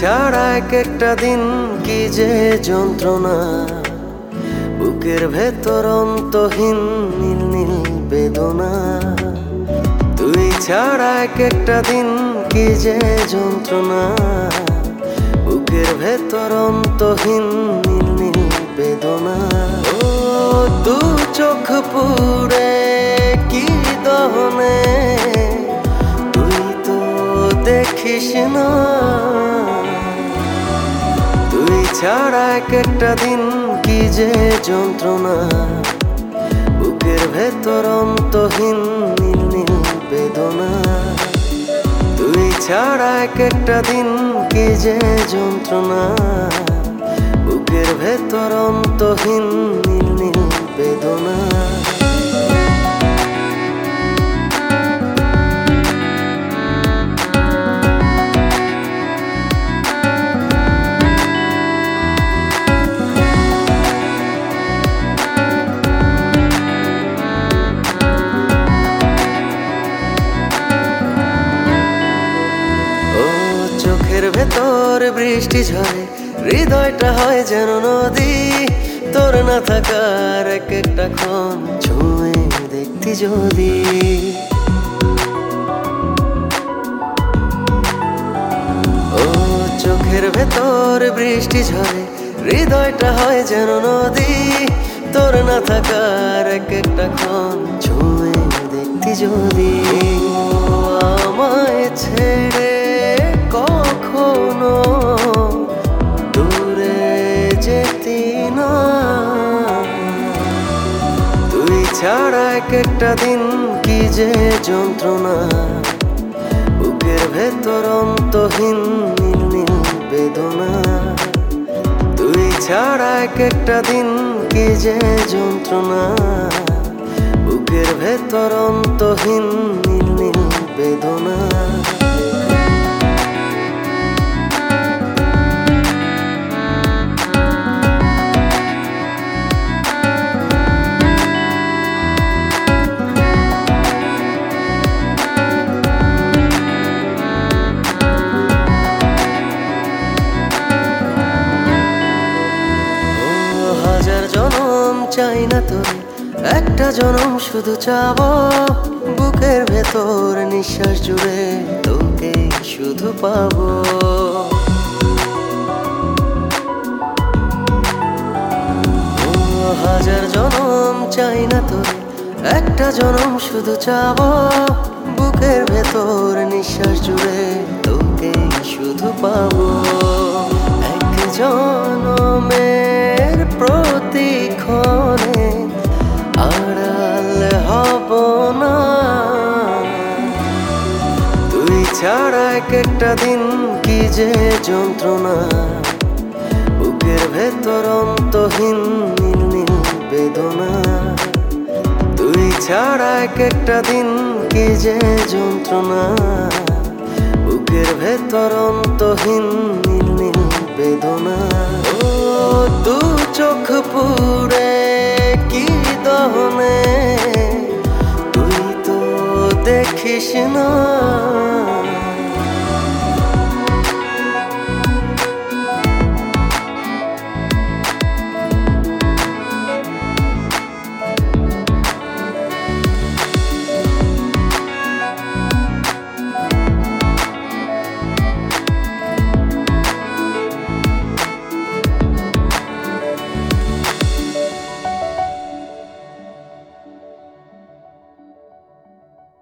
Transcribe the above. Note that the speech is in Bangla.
ছাড়া এক একটা দিন কি যে যন্ত্রণা, বুকের ভেতর অন্তহীন নীল নীল বেদনা। তুই ছাড়া এক একটা দিন কি যে যন্ত্রণা, বুকের ভেতর অন্তহীন নীল নীল বেদনা। ও দু চোখ পুড়ে কি দহনে, তুই তো দেখিস না। তুই ছাড়া এক একটা দিন কি যে যন্ত্রণা, বুকের ভেতর অন্তহীন নীল নীল বেদনা। তুই ছাড়া এক একটা দিন কি যে যন্ত্রণা, বুকের ভেতর অন্তহীন নীল নীল বেদনা। চোখের ভেতর বৃষ্টি ঝরে, হৃদয়টা হয় যেন নদী। তোর না থাকার এক একটা ক্ষণ ছুঁয়ে দেখতি যদি। ও চোখের ভেতর বৃষ্টি ঝরে, হৃদয়টা হয় যেন নদী। তোর না থাকার এক একটা ক্ষণ ছুঁয়ে দেখতি যদি। আমায় ছেড়ে কখনো দূরে যেতি না। তুই ছাড়া এক একটা দিন কি যে যন্ত্রণা, বুকের ভেতর অন্তহীন নীল নীল বেদনা। তুই ছাড়া এক একটা দিন কি যে যন্ত্রণা, বুকের ভেতর অন্তহীন নীল নীল বেদনা। হাজার জনম চাই না তোরে, একটা জনম শুধু চাবো। বুকের ভেতর নিঃশ্বাস জুড়ে তোকে শুধু পাবো। হাজার জনম চাই না তোরে, একটা জনম শুধু চাবো। বুকের ভেতর নিঃশ্বাস জুড়ে তোকে শুধু পাবো। এক জনমের প্রতিক্ষণে আড়াল হব না। তুই ছাড়া এক একটা দিন কি যে যন্ত্রণা, বুকের ভেতর অন্তহীন নীল নীল বেদনা। তুই ছাড়া এক একটা দিন কি যে যন্ত্রণা, বুকের ভেতর অন্তহীন নীল নীল বেদনা। ও দু চোখ পুড়ে কি দহনে, তুই তো দেখিস না।